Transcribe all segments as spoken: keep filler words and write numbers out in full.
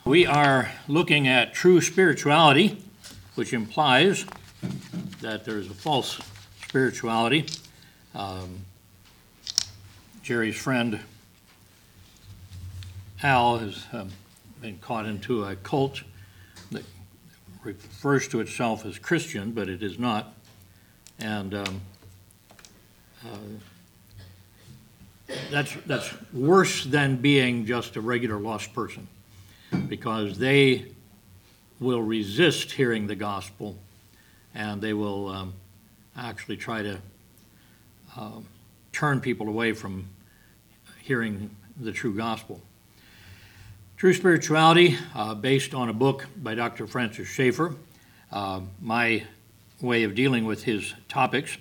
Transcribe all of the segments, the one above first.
We are looking at true spirituality, which implies that there is a false spirituality. Um, Jerry's friend Al has um, been caught into a cult that refers to itself as Christian, but it is not. And um, uh, that's that's worse than being just a regular lost person, because they will resist hearing the gospel, and they will um, actually try to uh, turn people away from hearing the true gospel. True spirituality, uh, based on a book by Doctor Francis Schaeffer, uh, my way of dealing with his topics.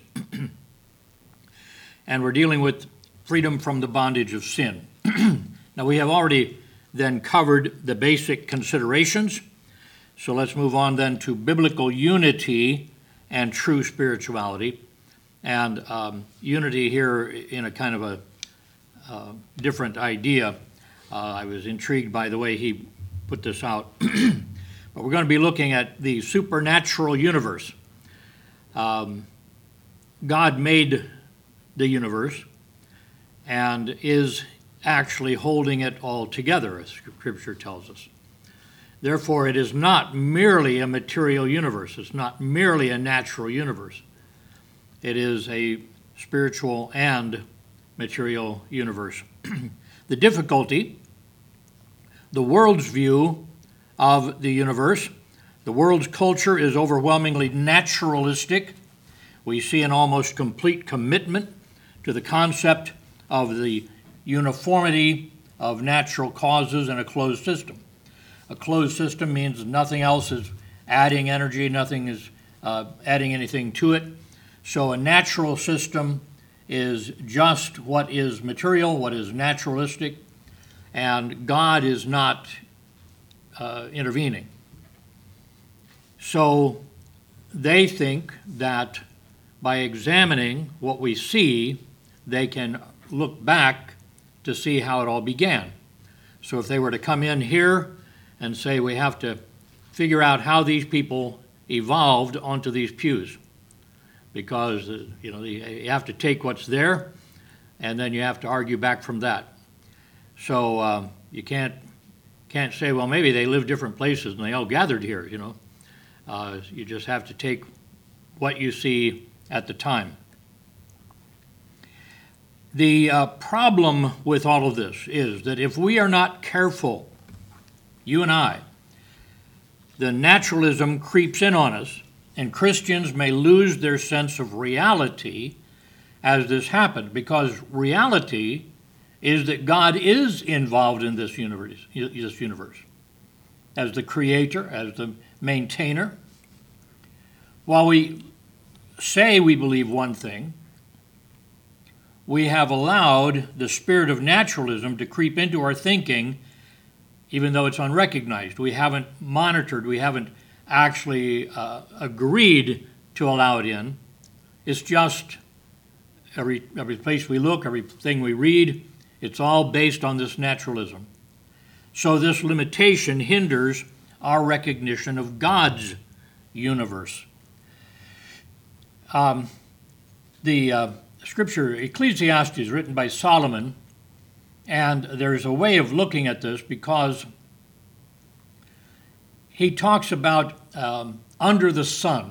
And we're dealing with freedom from the bondage of sin. Now, we have already then covered the basic considerations, so let's move on then to biblical unity and true spirituality. And um, unity here in a kind of a uh, different idea. Uh, I was intrigued by the way he put this out. But we're going to be looking at the supernatural universe. Um, God made the universe and is actually holding it all together, as Scripture tells us. Therefore, it is not merely a material universe. It's not merely a natural universe. It is a spiritual and material universe. The difficulty, the world's view of the universe, the world's culture is overwhelmingly naturalistic. We see an almost complete commitment to the concept of the uniformity of natural causes in a closed system. A closed system means nothing else is adding energy, nothing is uh, adding anything to it. So a natural system is just what is material, what is naturalistic, and God is not uh, intervening. So they think that by examining what we see, they can look back to see how it all began. So if they were to come in here and say we have to figure out how these people evolved onto these pews, because uh, you know you have to take what's there, and then you have to argue back from that. So um, you can't can't say, well, maybe they live different places and they all gathered here. You know, uh, you just have to take what you see at the time. The uh, problem with all of this is that if we are not careful, you and I, the naturalism creeps in on us, and Christians may lose their sense of reality as this happens, because reality is that God is involved in this universe, this universe, as the creator, as the maintainer. While we say we believe one thing, we have allowed the spirit of naturalism to creep into our thinking, even though it's unrecognized. We haven't monitored, we haven't actually uh, agreed to allow it in. It's just every, every place we look, everything we read, it's all based on this naturalism. So this limitation hinders our recognition of God's universe. Um, the uh, scripture, Ecclesiastes, written by Solomon, and there's a way of looking at this because he talks about um, under the sun.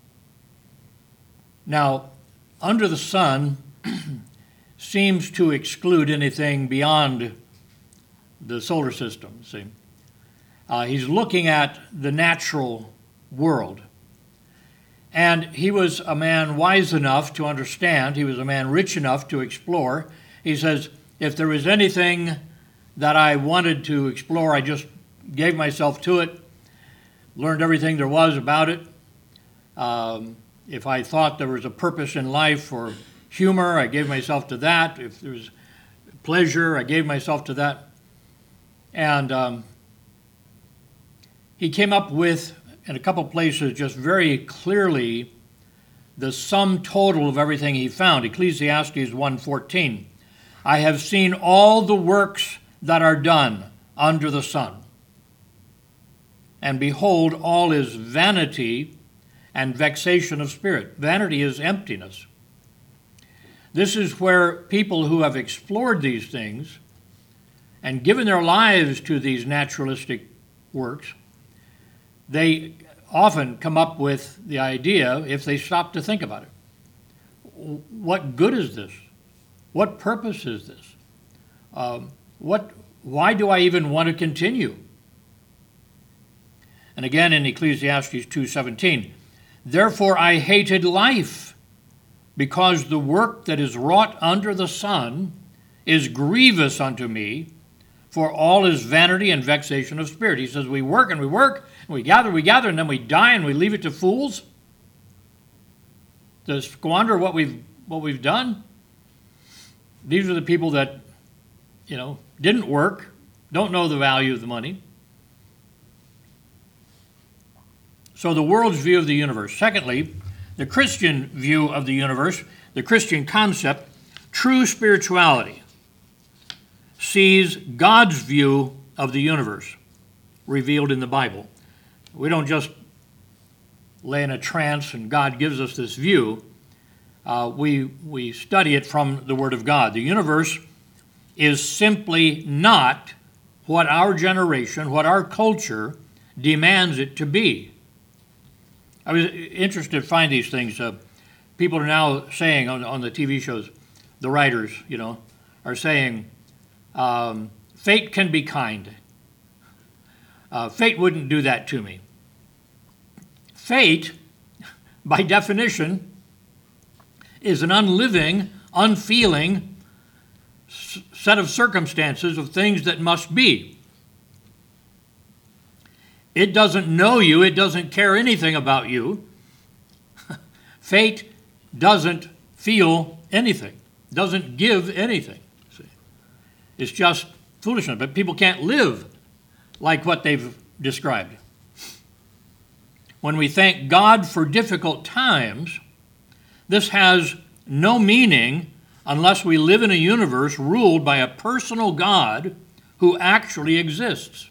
Now, under the sun seems to exclude anything beyond the solar system, see. Uh, he's looking at the natural world. And he was a man wise enough to understand, he was a man rich enough to explore. He says, if there was anything that I wanted to explore, I just gave myself to it, learned everything there was about it. Um, if I thought there was a purpose in life or humor, I gave myself to that. If there was pleasure, I gave myself to that. And um, he came up with, in a couple places, just very clearly the sum total of everything he found. Ecclesiastes one fourteen. I have seen all the works that are done under the sun. and behold, all is vanity and vexation of spirit. Vanity is emptiness. This is where people who have explored these things and given their lives to these naturalistic works, they often come up with the idea, if they stop to think about it, what good is this? What purpose is this? Um, what? Why do I even want to continue? And again in Ecclesiastes two seventeen, therefore I hated life, because the work that is wrought under the sun is grievous unto me, for all is vanity and vexation of spirit. He says we work and we work, and we gather, we gather, and then we die and we leave it to fools to squander what we've what we've done. These are the people that, you know, didn't work, don't know the value of the money. So the world's view of the universe. Secondly, the Christian view of the universe, the Christian concept, true spirituality, sees God's view of the universe revealed in the Bible. We don't just lay in a trance and God gives us this view. Uh, we, we study it from the Word of God. The universe is simply not what our generation, what our culture demands it to be. I was interested to find these things. Uh, people are now saying on, on the T V shows, the writers, you know, are saying, um, fate can be kind. Uh, fate wouldn't do that to me. Fate, by definition, is an unliving, unfeeling s- set of circumstances of things that must be. It doesn't know you. It doesn't care anything about you. Fate doesn't feel anything, doesn't give anything. See? It's just foolishness. But people can't live like what they've described. When we thank God for difficult times, this has no meaning unless we live in a universe ruled by a personal God who actually exists.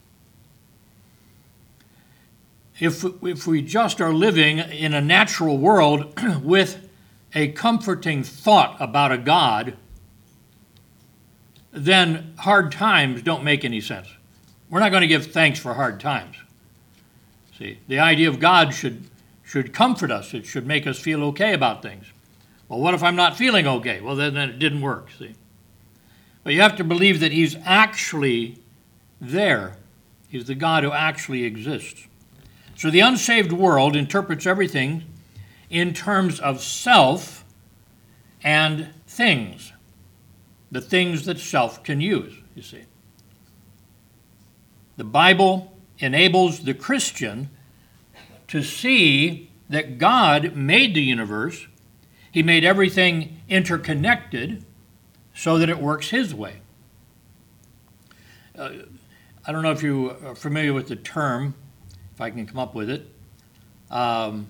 If, if we just are living in a natural world with a comforting thought about a God, then hard times don't make any sense. We're not going to give thanks for hard times. See, the idea of God should, should comfort us. It should make us feel okay about things. Well, what if I'm not feeling okay? Well, then, then it didn't work, see. But you have to believe that he's actually there. He's the God who actually exists. So the unsaved world interprets everything in terms of self and things, the things that self can use, you see. The Bible enables the Christian to see that God made the universe. He made everything interconnected so that it works his way. Uh, I don't know if you are familiar with the term, if I can come up with it. Um,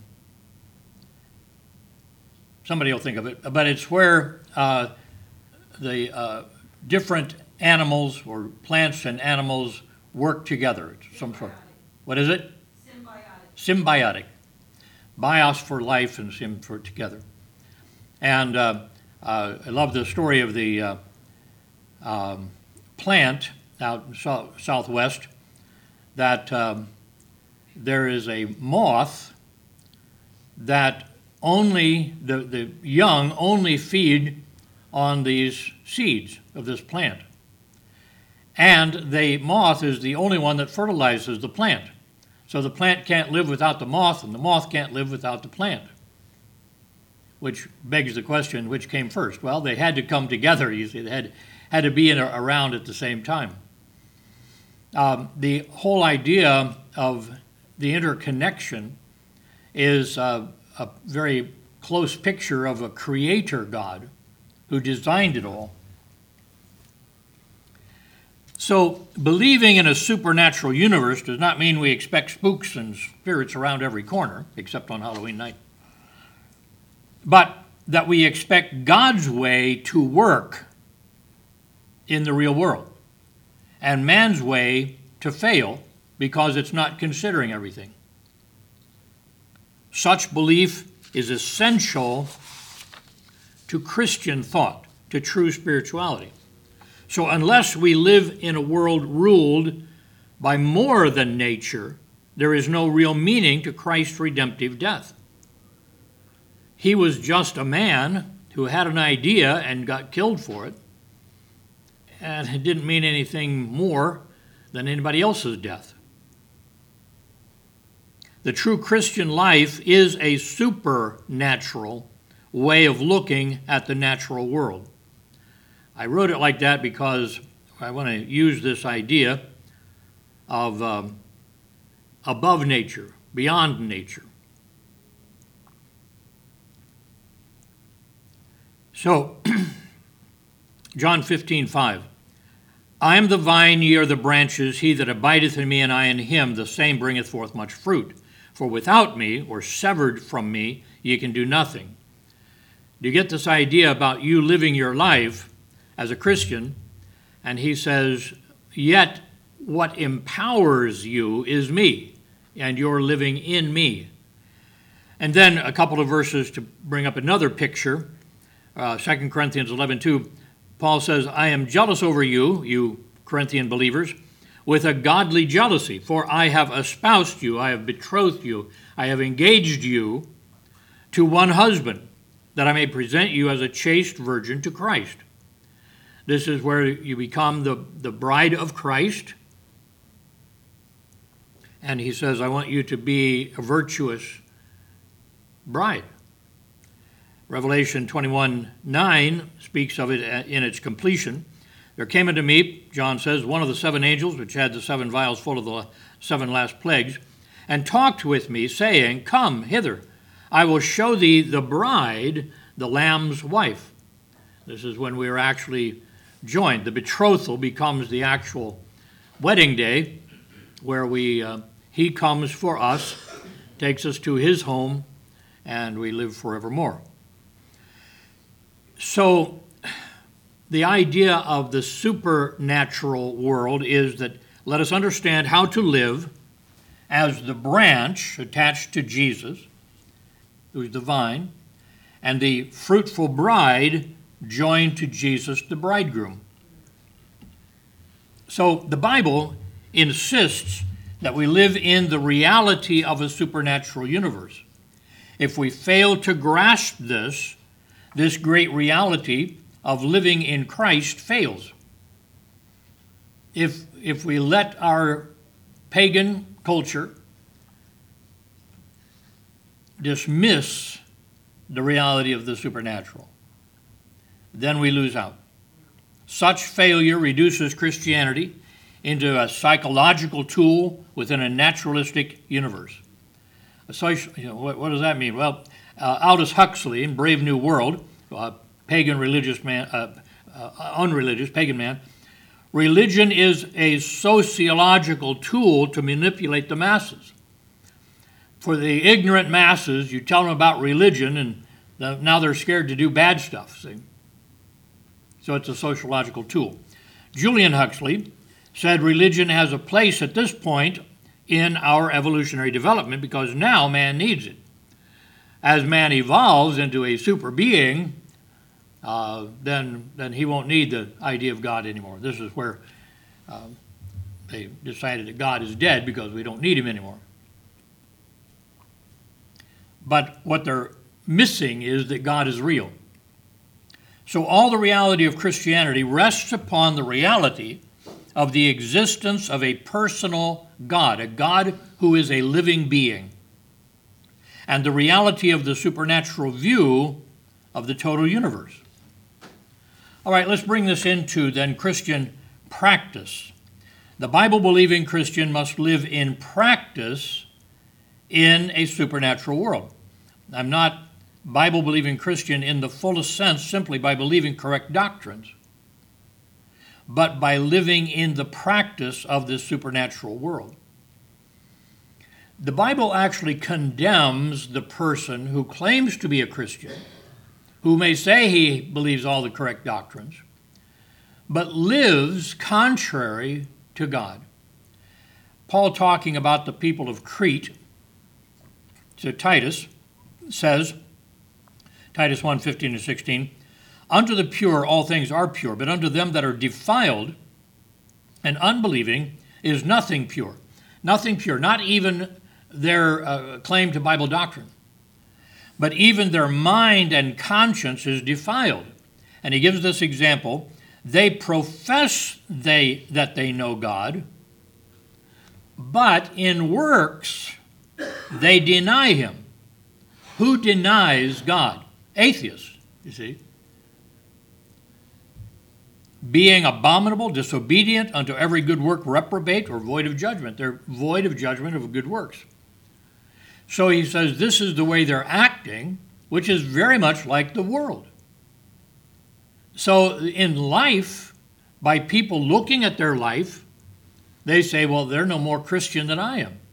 somebody will think of it, but it's where uh, the uh, different animals or plants and animals work together. It's some sort. What is it? Symbiotic. Symbiotic. Bios for life and sim for together. And uh, uh, I love the story of the uh, um, plant out in so- southwest that um, there is a moth that only, the, the young only feed on these seeds of this plant. And the moth is the only one that fertilizes the plant. So the plant can't live without the moth, and the moth can't live without the plant. Which begs the question, which came first? Well, they had to come together, you see. They had, had to be in, around at the same time. Um, the whole idea of the interconnection is uh, a very close picture of a creator God who designed it all. So believing in a supernatural universe does not mean we expect spooks and spirits around every corner, except on Halloween night. But that we expect God's way to work in the real world, and man's way to fail because it's not considering everything. Such belief is essential to Christian thought, to true spirituality. So unless we live in a world ruled by more than nature, there is no real meaning to Christ's redemptive death. He was just a man who had an idea and got killed for it, and it didn't mean anything more than anybody else's death. The true Christian life is a supernatural way of looking at the natural world. I wrote it like that because I want to use this idea of um, above nature, beyond nature. So, John fifteen five. I am the vine, ye are the branches. He that abideth in me, and I in him, the same bringeth forth much fruit. For without me, or severed from me, ye can do nothing. Do you get this idea about you living your life as a Christian? And he says, yet what empowers you is me, and you're living in me. And then a couple of verses to bring up another picture. Uh, Second Corinthians eleven two, Paul says, I am jealous over you, you Corinthian believers, with a godly jealousy, for I have espoused you, I have betrothed you, I have engaged you to one husband, that I may present you as a chaste virgin to Christ. This is where you become the, the bride of Christ. And he says, I want you to be a virtuous bride. Revelation twenty-one nine speaks of it in its completion. There came unto me, John says, one of the seven angels, which had the seven vials full of the seven last plagues, and talked with me, saying, come hither, I will show thee the bride, the Lamb's wife. This is when we are actually joined. The betrothal becomes the actual wedding day, where we uh, he comes for us, takes us to his home, and we live forevermore. So the idea of the supernatural world is that let us understand how to live as the branch attached to Jesus, who's the vine, and the fruitful bride joined to Jesus, the bridegroom. So the Bible insists that we live in the reality of a supernatural universe. If we fail to grasp this, this great reality of living in Christ fails. If, if we let our pagan culture dismiss the reality of the supernatural, then we lose out. Such failure reduces Christianity into a psychological tool within a naturalistic universe. A social, you know, what, what does that mean? Well, uh, Aldous Huxley in Brave New World, a pagan religious man, uh, uh, unreligious pagan man, religion is a sociological tool to manipulate the masses. For the ignorant masses, you tell them about religion, and the, now they're scared to do bad stuff, see? So it's a sociological tool. Julian Huxley said religion has a place at this point in our evolutionary development because now man needs it. As man evolves into a super being, uh, then, then he won't need the idea of God anymore. This is where uh, they decided that God is dead because we don't need him anymore. But what they're missing is that God is real. So all the reality of Christianity rests upon the reality of the existence of a personal God, a God who is a living being, and the reality of the supernatural view of the total universe. All right, let's bring this into then Christian practice. The Bible-believing Christian must live in practice in a supernatural world. I'm not Bible-believing Christian in the fullest sense simply by believing correct doctrines, but by living in the practice of this supernatural world. The Bible actually condemns the person who claims to be a Christian, who may say he believes all the correct doctrines, but lives contrary to God. Paul, talking about the people of Crete to Titus, says, Titus one, fifteen and sixteen, unto the pure all things are pure, but unto them that are defiled and unbelieving is nothing pure. Nothing pure, not even their uh, claim to Bible doctrine. But even their mind and conscience is defiled. And he gives this example. They profess they that they know God, but in works they deny him. Who denies God? Atheists, you see. Being abominable, disobedient unto every good work, reprobate, or void of judgment. They're void of judgment of good works. So he says this is the way they're acting, which is very much like the world. So in life, by people looking at their life, they say, well, they're no more Christian than I am.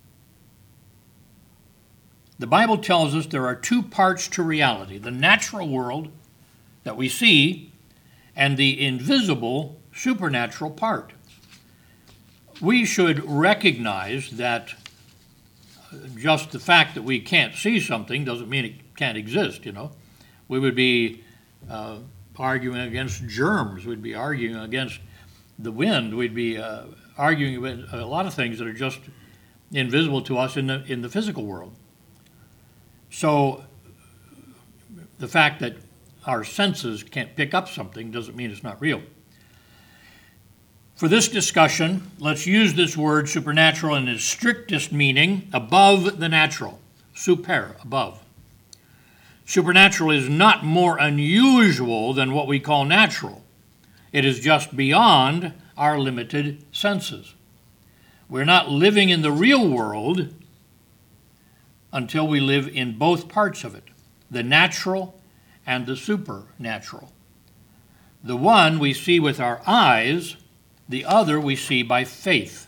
The Bible tells us there are two parts to reality, the natural world that we see and the invisible supernatural part. We should recognize that just the fact that we can't see something doesn't mean it can't exist, you know. We would be uh, arguing against germs. We'd be arguing against the wind. We'd be uh, arguing about a lot of things that are just invisible to us in the in the physical world. So the fact that our senses can't pick up something doesn't mean it's not real. For this discussion, let's use this word supernatural in its strictest meaning, above the natural, super, above. Supernatural is not more unusual than what we call natural. It is just beyond our limited senses. We're not living in the real world until we live in both parts of it, the natural and the supernatural. The one we see with our eyes, the other we see by faith.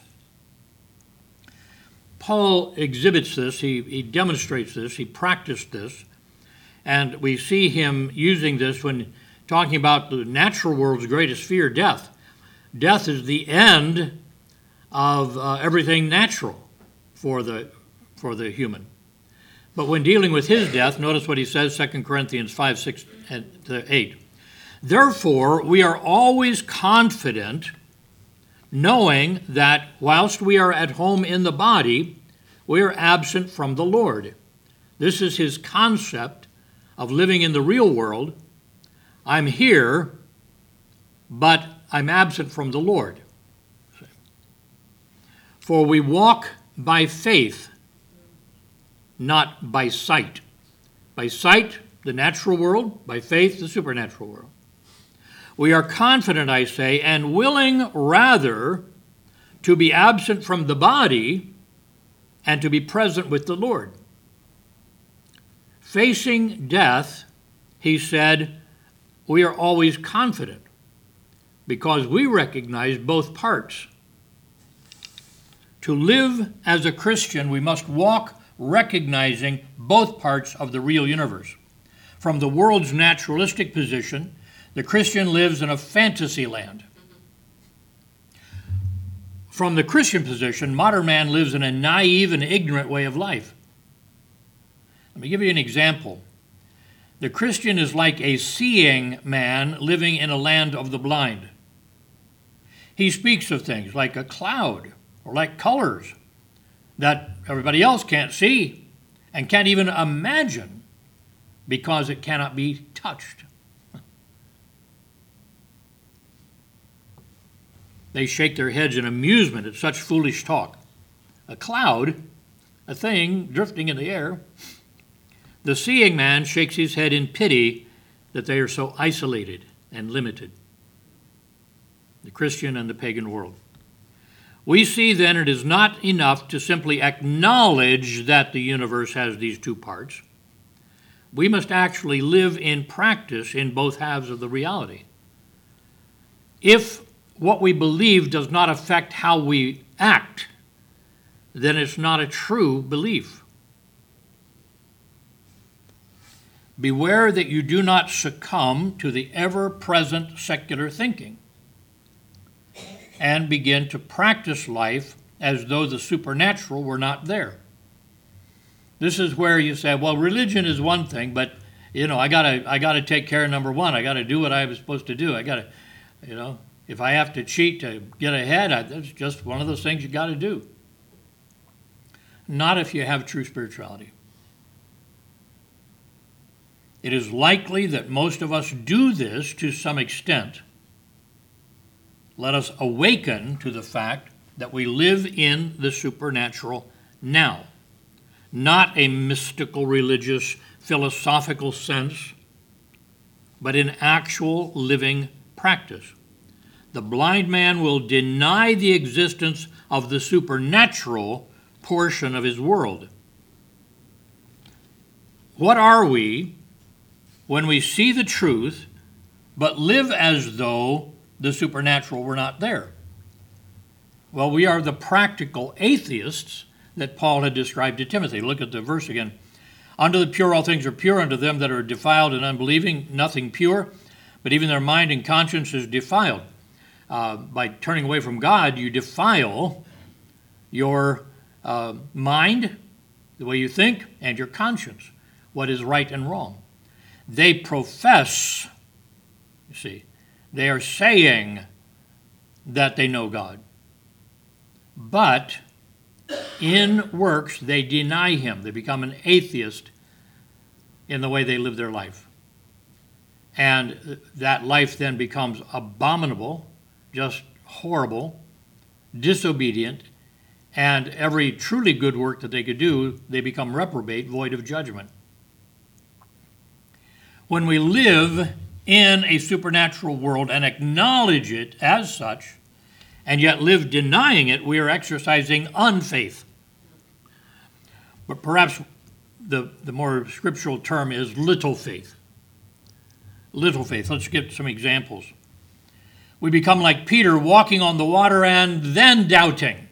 Paul exhibits this, he, he demonstrates this, he practiced this, and we see him using this when talking about the natural world's greatest fear, death. Death is the end of uh, everything natural for the, for the human. But when dealing with his death, notice what he says, Second Corinthians five, six, and eight. Therefore, we are always confident, knowing that whilst we are at home in the body, we are absent from the Lord. This is his concept of living in the real world. I'm here, but I'm absent from the Lord. For we walk by faith, not by sight. By sight, the natural world; by faith, the supernatural world. We are confident, I say, and willing rather to be absent from the body and to be present with the Lord. Facing death, he said, we are always confident because we recognize both parts. To live as a Christian, we must walk recognizing both parts of the real universe. From the world's naturalistic position, the Christian lives in a fantasy land. From the Christian position, modern man lives in a naive and ignorant way of life. Let me give you an example. The Christian is like a seeing man living in a land of the blind. He speaks of things like a cloud or like colors that everybody else can't see and can't even imagine because it cannot be touched. They shake their heads in amusement at such foolish talk. A cloud, a thing drifting in the air. The seeing man shakes his head in pity that they are so isolated and limited. The Christian and the pagan world. We see then it is not enough to simply acknowledge that the universe has these two parts. We must actually live in practice in both halves of the reality. If what we believe does not affect how we act, then it's not a true belief. Beware that you do not succumb to the ever-present secular thinking and begin to practice life as though the supernatural were not there. This is where you say, well, religion is one thing, but, you know, I gotta, I gotta take care of number one. I gotta do what I was supposed to do. I gotta, you know, if I have to cheat to get ahead, I, that's just one of those things you gotta do. Not if you have true spirituality. It is likely that most of us do this to some extent. Let us awaken to the fact that we live in the supernatural now, not a mystical, religious, philosophical sense, but in actual living practice. The blind man will deny the existence of the supernatural portion of his world. What are we when we see the truth, but live as though the supernatural were not there? Well, we are the practical atheists that Paul had described to Timothy. Look at the verse again. Unto the pure all things are pure, unto them that are defiled and unbelieving nothing pure, but even their mind and conscience is defiled. Uh, by turning away from God, you defile your uh, mind, the way you think, and your conscience, what is right and wrong. They profess, you see, they are saying that they know God. But in works, they deny him. They become an atheist in the way they live their life. And that life then becomes abominable, just horrible, disobedient, and every truly good work that they could do, they become reprobate, void of judgment. When we live in a supernatural world and acknowledge it as such, and yet live denying it, we are exercising unfaith. But perhaps the, the more scriptural term is little faith. Little faith. Let's get some examples. We become like Peter, walking on the water and then doubting.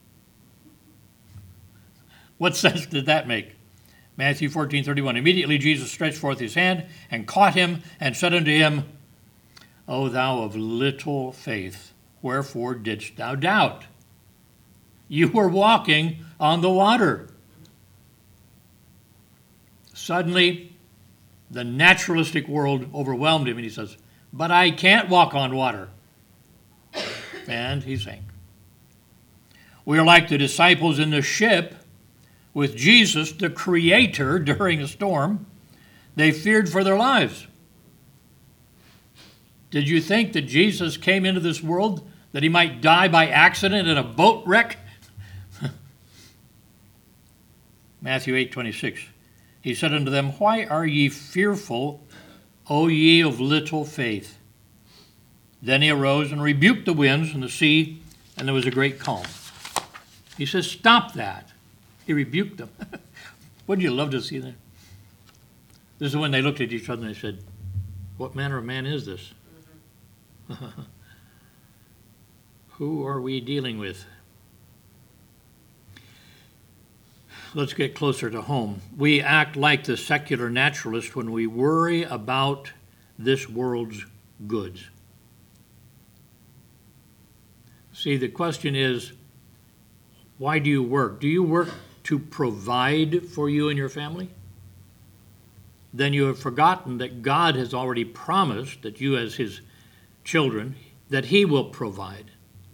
What sense did that make? Matthew fourteen thirty-one. Immediately Jesus stretched forth his hand and caught him and said unto him, O thou of little faith, wherefore didst thou doubt? You were walking on the water. Suddenly, the naturalistic world overwhelmed him, and he says, but I can't walk on water. And he sank. We are like the disciples in the ship with Jesus, the Creator, during a storm. They feared for their lives. Did you think that Jesus came into this world that he might die by accident in a boat wreck? Matthew eight twenty-six. He said unto them, why are ye fearful, O ye of little faith? Then he arose and rebuked the winds and the sea, and there was a great calm. He says, stop that. He rebuked them. Wouldn't you love to see that? This is when they looked at each other and they said, what manner of man is this? Mm-hmm. Who are we dealing with? Let's get closer to home. We act like the secular naturalist when we worry about this world's goods. See, the question is, why do you work? Do you work to provide for you and your family? Then you have forgotten that God has already promised that you as his children, that he will provide.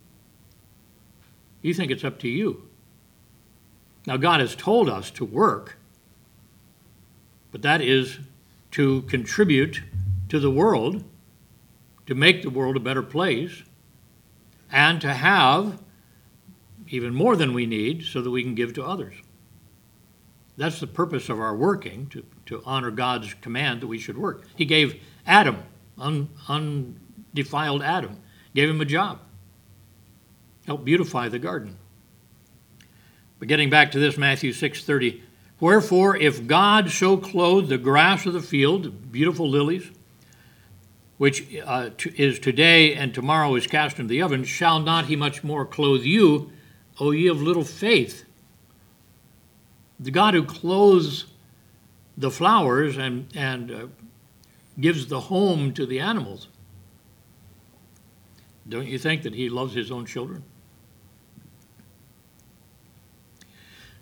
You think it's up to you. Now, God has told us to work, but that is to contribute to the world, to make the world a better place, and to have even more than we need so that we can give to others. That's the purpose of our working, to, to honor God's command that we should work. He gave Adam, un, undefiled Adam, gave him a job. Helped beautify the garden. But getting back to this, Matthew six thirty, wherefore if God so clothe the grass of the field, beautiful lilies, which uh, to, is today and tomorrow is cast into the oven, shall not he much more clothe you, O ye of little faith? The God who clothes the flowers and, and uh, gives the home to the animals, don't you think that he loves his own children?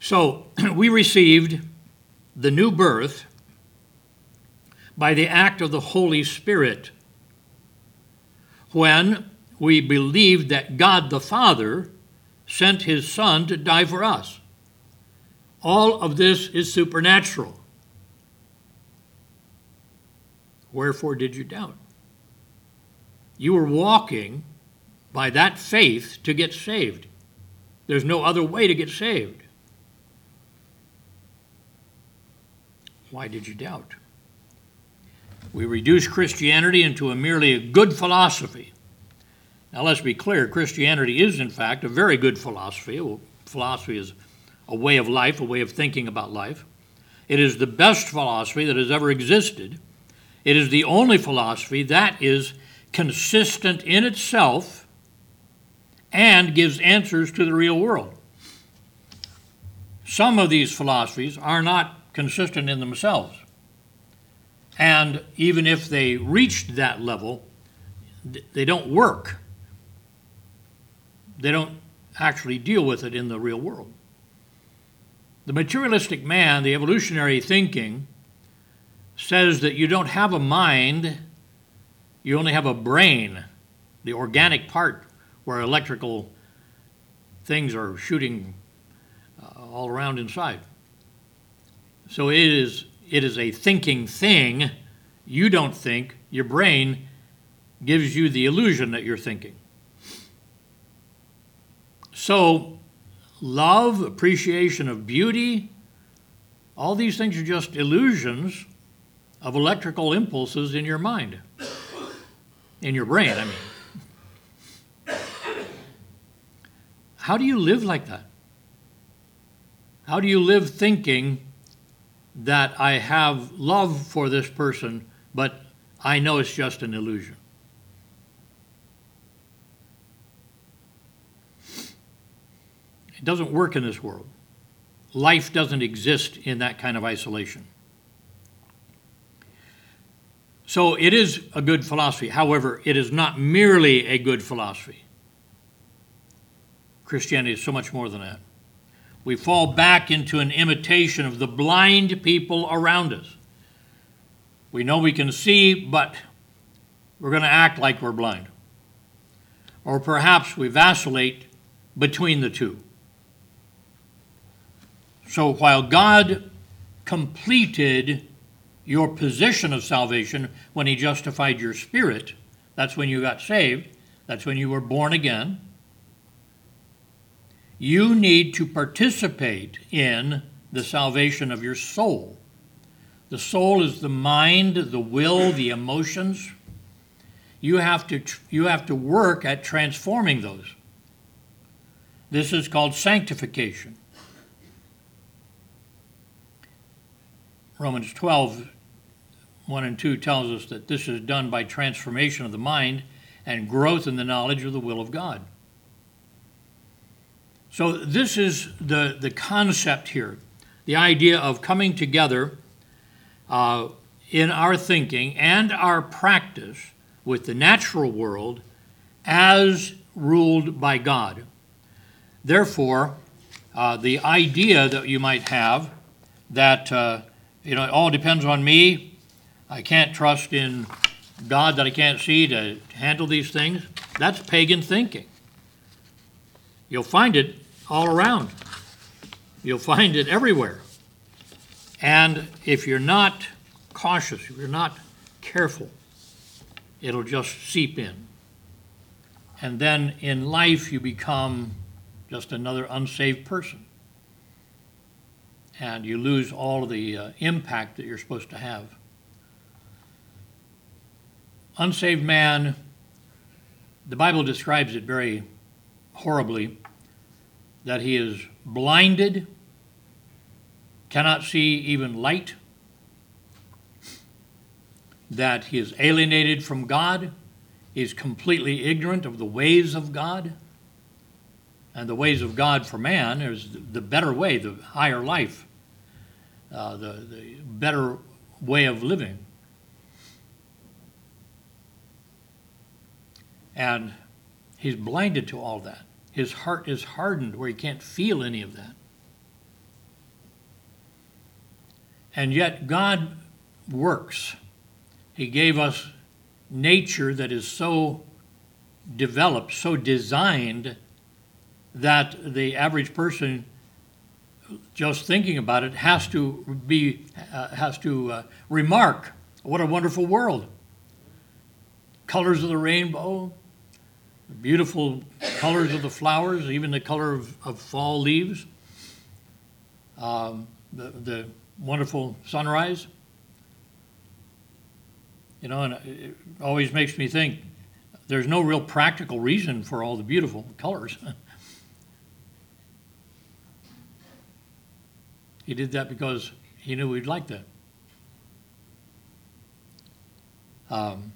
So we received the new birth by the act of the Holy Spirit when we believed that God the Father sent his Son to die for us. All of this is supernatural. Wherefore did you doubt? You were walking by that faith to get saved. There's no other way to get saved. Why did you doubt? We reduce Christianity into a merely a good philosophy. Now let's be clear, Christianity is in fact a very good philosophy. Well, philosophy is a way of life, a way of thinking about life. It is the best philosophy that has ever existed. It is the only philosophy that is consistent in itself and gives answers to the real world. Some of these philosophies are not consistent in themselves. And even if they reached that level, they don't work. They don't actually deal with it in the real world. The materialistic man, the evolutionary thinking, says that you don't have a mind, you only have a brain, the organic part where electrical things are shooting uh, all around inside. So it is, it is a thinking thing. You don't think. Your brain gives you the illusion that you're thinking. So love, appreciation of beauty, all these things are just illusions of electrical impulses in your mind, in your brain, I mean. How do you live like that? How do you live thinking that I have love for this person, but I know it's just an illusion? It doesn't work in this world. Life doesn't exist in that kind of isolation. So it is a good philosophy. However, it is not merely a good philosophy. Christianity is so much more than that. We fall back into an imitation of the blind people around us. We know we can see, but we're going to act like we're blind. Or perhaps we vacillate between the two. So while God completed your position of salvation when he justified your spirit, that's when you got saved, that's when you were born again, you need to participate in the salvation of your soul. The soul is the mind, the will, the emotions. You have to, you have to work at transforming those. This is called sanctification. Romans twelve, one and two tells us that this is done by transformation of the mind and growth in the knowledge of the will of God. So this is the, the concept here, the idea of coming together uh, in our thinking and our practice with the natural world as ruled by God. Therefore, uh, the idea that you might have that uh, you know, it all depends on me, I can't trust in God that I can't see to handle these things, that's pagan thinking. You'll find it all around. You'll find it everywhere. And if you're not cautious, if you're not careful, it'll just seep in. And then in life you become just another unsaved person. And you lose all of the uh, impact that you're supposed to have. Unsaved man, the Bible describes it very horribly, that he is blinded, cannot see even light, that he is alienated from God, is completely ignorant of the ways of God. And the ways of God for man is the better way, the higher life, uh, the, the better way of living. And he's blinded to all that. His heart is hardened where he can't feel any of that. And yet God works. He gave us nature that is so developed, so designed, that the average person, just thinking about it, has to be uh, has to uh, remark, what a wonderful world. Colors of the rainbow, beautiful colors of the flowers, even the color of, of fall leaves, um, the, the wonderful sunrise. You know, and it always makes me think there's no real practical reason for all the beautiful colors. He did that because he knew we'd like that. Um,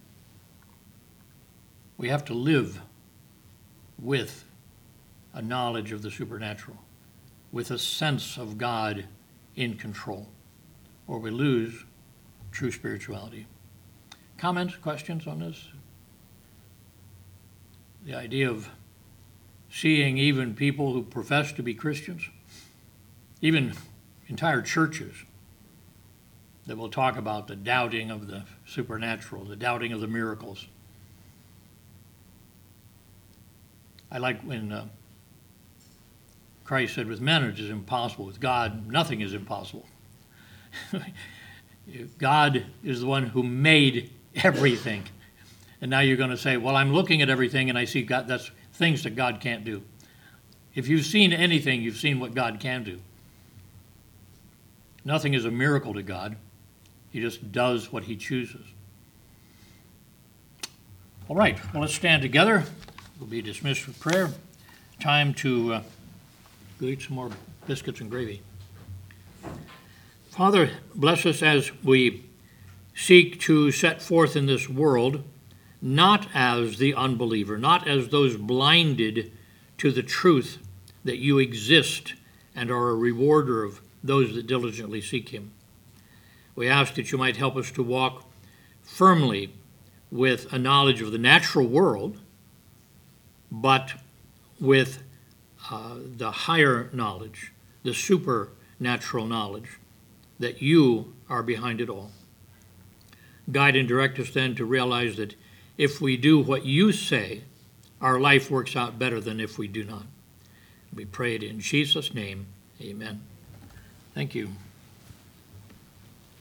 we have to live with a knowledge of the supernatural, with a sense of God in control, or we lose true spirituality. Comments, questions on this? The idea of seeing even people who profess to be Christians, even entire churches that will talk about the doubting of the supernatural, the doubting of the miracles. I like when uh, Christ said, with men it is impossible, with God nothing is impossible. God is the one who made everything. And now you're going to say, well, I'm looking at everything and I see God, that's things that God can't do. If you've seen anything, you've seen what God can do. Nothing is a miracle to God. He just does what he chooses. All right, well, let's stand together. We'll be dismissed with prayer. Time to uh, go eat some more biscuits and gravy. Father, bless us as we seek to set forth in this world, not as the unbeliever, not as those blinded to the truth that you exist and are a rewarder of those that diligently seek him. We ask that you might help us to walk firmly with a knowledge of the natural world, but with uh, the higher knowledge, the supernatural knowledge, that you are behind it all. Guide and direct us then to realize that if we do what you say, our life works out better than if we do not. We pray it in Jesus' name. Amen. Thank you.